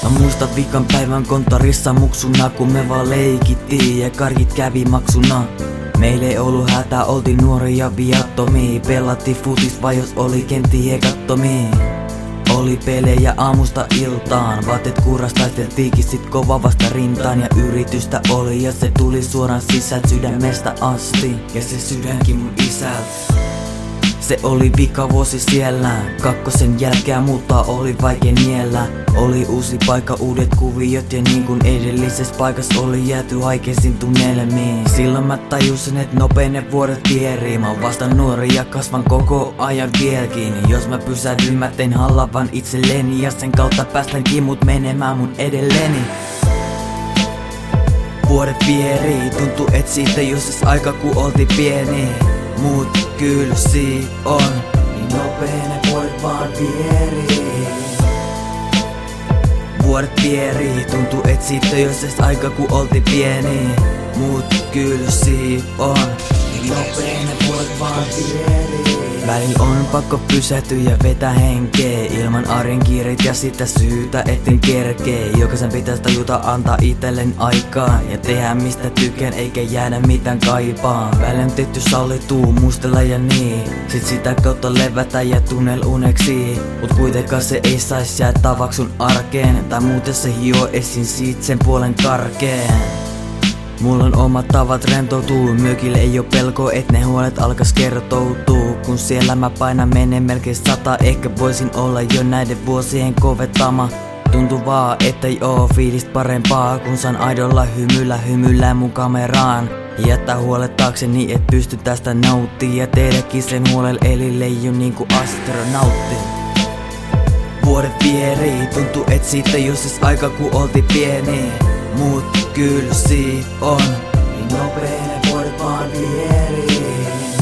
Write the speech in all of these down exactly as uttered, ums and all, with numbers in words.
Mä muistan vikan päivän konttorissa muksuna, kun me vaan leikittiin ja karkit kävi maksuna. Meillä ei ollut hätää, oltiin nuoria viattomia. Pelattiin futis vai jos oli kenttiä kattomia. Oli pelejä aamusta iltaan, vaatteet kuuras taisteltiinkin sit kova vasta rintaan. Ja yritystä oli ja se tuli suoraan sisältä sydämestä asti. Ja se sydänkin mun isältä. Se oli vika vuosi siellä, kakkosen jälkeen muuttaa oli vaikea niellä. Oli uusi paikka, uudet kuviot ja niin kuin edellisessä paikassa oli jääty haikeisiin tunnelmiin. Silloin mä tajusin, et nopein ne vuodet vierii. Mä oon vasta nuori ja kasvan koko ajan vieläkin. Jos mä pysähdyn, mä tein hallavan itselleni ja sen kautta päästän kimut menemään mun edelleni. Vuodet vierii, tuntuu et siitä jos aika ku oltiin pieni. Mut kyllä si on, niin nopeen ne vuodet vaan vierii. Vuodet vierii, tuntuu et siitä jos edes aika ku oltiin pieni. Mut kyllä si on, niin nopeen ne vuodet vaan vierii. Välillä on pakko pysähtyä ja vetää henkeä ilman arjen kiireet ja sitä syytä etten kerkee. Jokaisen pitäis tajuta antaa itellen aikaa ja tehdä mistä tykkään eikä jäädä mitään kaipaa. Välillä on tehty sallittuu muistella ja niin, sit sitä kautta levätä ja tunnel uneksi. Mut kuitenkaan se ei sais jää tavaksi sun arkeen, tai muuten se hioo esiin siitä sen puolen karkeen. Mulla on omat tavat rentoutuu, mökille ei oo pelko et ne huolet alkas kertoutuu. Kun siellä mä painan menee melkein sata, ehkä voisin olla jo näiden vuosien kovettama. Tuntuu vaan ettei oo fiilistä parempaa, kun saan aidolla hymyillä hymyillä mun kameraan. Jättää huolet taakse niin et pysty tästä nauttii ja tehdäkin sen huolella eli leiju niinku astronautti. Vuodet vierii, tuntuu et siitä jos edes aika ku oltiin pieni. Mut kyllä si on, niin nopeen ne vuodet vaan vierii.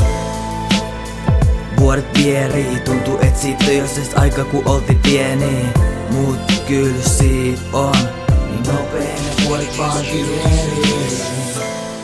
Vuodet vierii, tuntuu et siitä jos edes aika ku oltiin pieni. Mut kyllä si on, niin nopeen ne vuodet vaan vierii.